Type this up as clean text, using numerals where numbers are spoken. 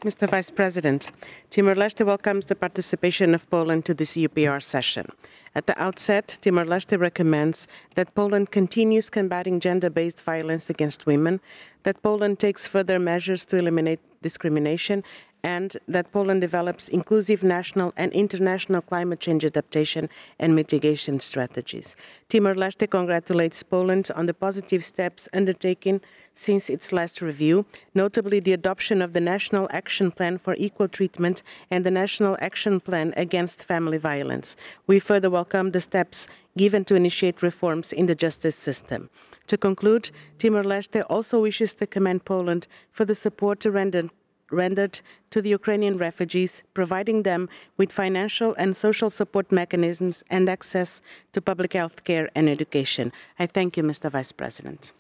Mr. Vice President, Timor-Leste welcomes the participation of Poland to this UPR session. At the outset, Timor-Leste recommends that Poland continues combating gender-based violence against women, that Poland takes further measures to eliminate discrimination, and that Poland develops inclusive national and international climate change adaptation and mitigation strategies. Timor-Leste congratulates Poland on the positive steps undertaken since its last review, notably the adoption of the National Action Plan for Equal Treatment and the National Action Plan Against Family Violence. We further welcome the steps given to initiate reforms in the justice system. To conclude, Timor-Leste also wishes to commend Poland for the support rendered to the Ukrainian refugees, providing them with financial and social support mechanisms and access to public health care and education. I thank you, Mr. Vice President.